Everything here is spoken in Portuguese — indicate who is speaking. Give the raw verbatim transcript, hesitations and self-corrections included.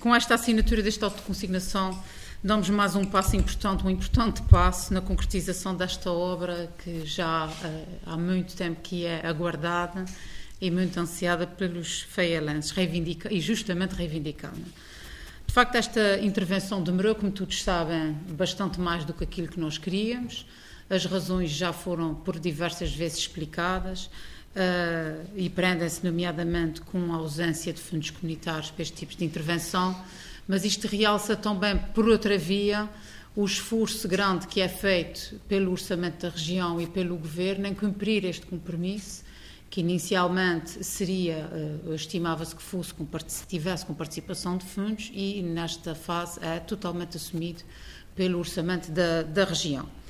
Speaker 1: com esta assinatura deste auto de consignação, damos mais um passo importante, um importante passo na concretização desta obra que já uh, há muito tempo que é aguardada e muito ansiada pelos feialenses, reivindica, e justamente reivindicada. De facto, esta intervenção demorou, como todos sabem, bastante mais do que aquilo que nós queríamos. As razões já foram por diversas vezes explicadas uh, e prendem-se nomeadamente com a ausência de fundos comunitários para este tipo de intervenção, mas isto realça também, por outra via, o esforço grande que é feito pelo Orçamento da Região e pelo Governo em cumprir este compromisso, que inicialmente seria, uh, estimava-se que fosse, com, tivesse com participação de fundos, e nesta fase é totalmente assumido pelo Orçamento da, da Região.